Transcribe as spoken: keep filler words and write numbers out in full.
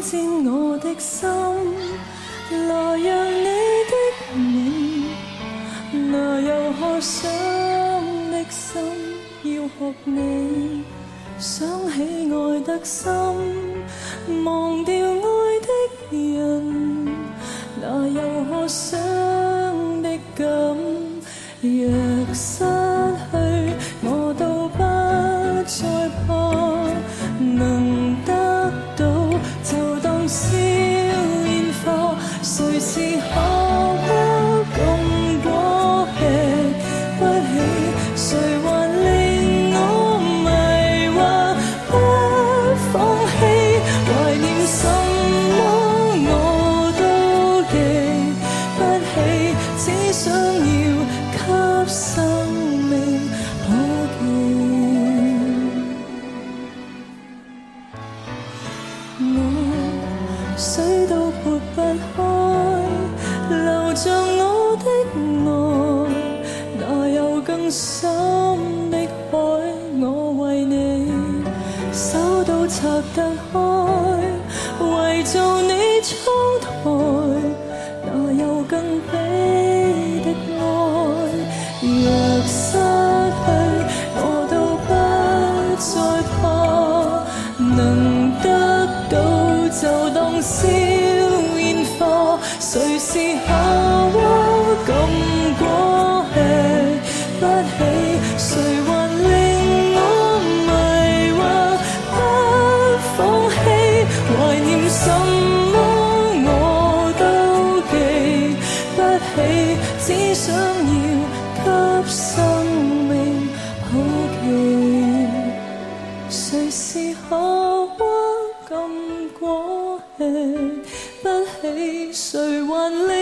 占我的心，來讓你的吻，來由學想的心，要學你想起愛得深，忘掉愛的人，那又何想的感？若失去我都不再怕，能得到就當燒煙花，誰是可不共果吃不起，誰還令我迷惑不放棄，懷念什麼我都記不起，只想要給生命可見。我水都撥不開，流着我的愛，哪有更深的海？我為你手都拆得開，為做你窗台，哪有更悲的愛？若失去我都不再怕，能得到就當燒煙花，誰是夏娃禁果吃不起，誰還令我迷惑不放棄，懷念什麼我都記不起，只想要給生命好奇，誰是夏娃禁果吃不起，誰還令